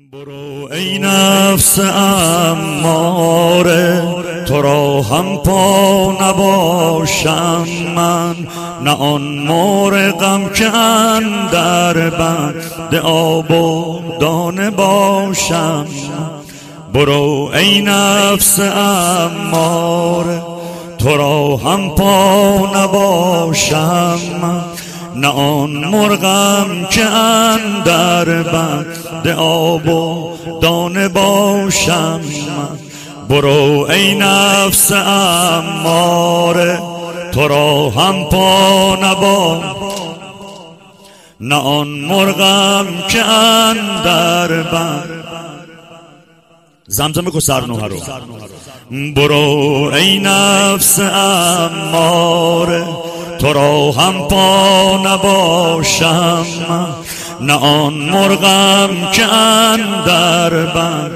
برو ای نفس اماره، تو را هم پا نباشم من، نه آن مرغم که اندر بند آب و دانه باشم. برو ای نفس اماره، تو را هم پا نباشم من، نه آن مرغم که اندر بند آب و دانه باشم. برو ای نفس اماره، تو را هم پا نباشم، نه آن مرغم که اندر بند. زمزمه کو سرنوها رو. برو ای نفس اماره، تو را هم پا نباشم، نه آن مرغم که اندر بند.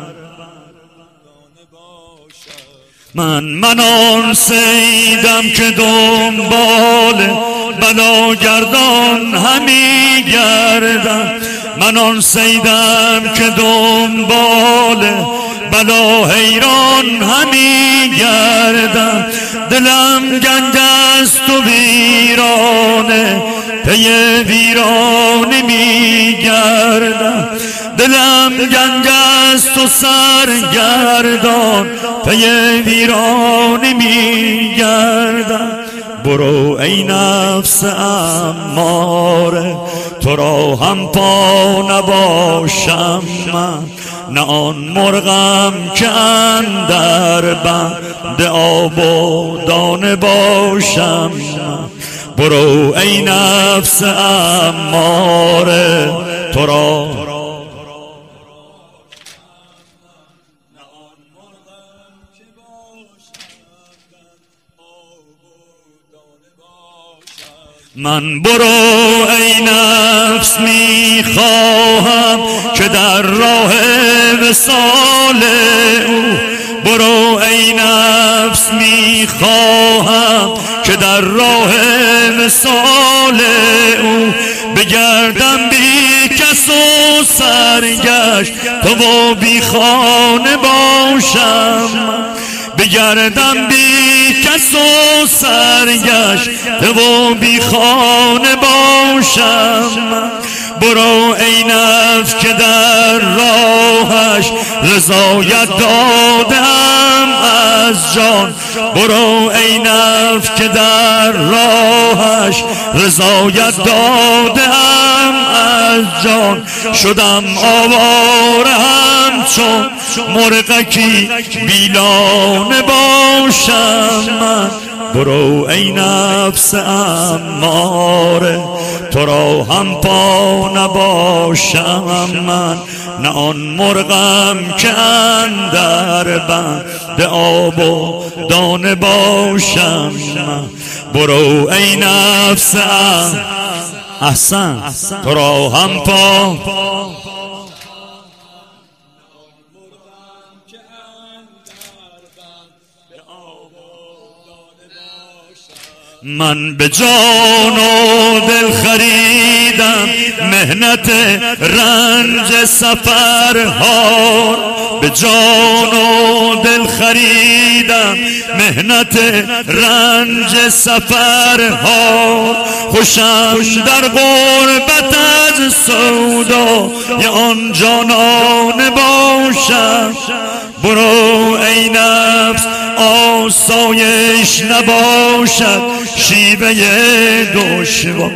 من آن صیدم که دنبال بلاگردان همی گردم، من آن صیدم که دنبال بلا حیران همی گردم. دلم گنج است و ویرانه، پی ویرانه می گردم. دلم گنج است و سرگردان، پی ویرانه می گردم. برو ای نفس اماره، تو را هم پا نباشم من، نه آن مرغم که اندر بند آب و دانه باشم. برو ای نفس اماره، تو را من. برو ای نفس میخواهم که در راه وصال او، برو ای نفس میخواهم که در راه وصال او بگردم بی کس و سرگشت و بی خانه باشم. بگردم بی کس و سرگشت و بی خانه باشم. برو ای نفس که در راهش رضایت دادم از جان، برو ای نفس که در راهش رضایت دادم از جان. شدم آواره همچون مرغکی بیلانه باشم من. برو ای نفس اماره، تو را هم پا نباشم من، نه آن مرغم که اندر بند آب و دانه باشم. برو ای نفس احسن، تو را هم پا من به جان و دل خریدم مهنت رنج سفرها، به جان و دل خریدم مهنت رنج سفرها. خوشم در غربت از سودای آن جانانه باشم. برو ای نفس آسایش نباشد شیوه دشوار.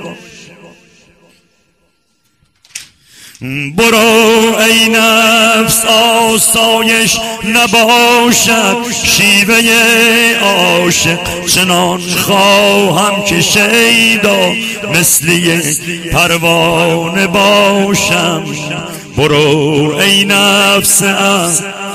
برو ای نفس آسایش نباشد شیوه عاشق، چنان خواهم که شیدا مثل یک پروانه باشم. برو ای نفس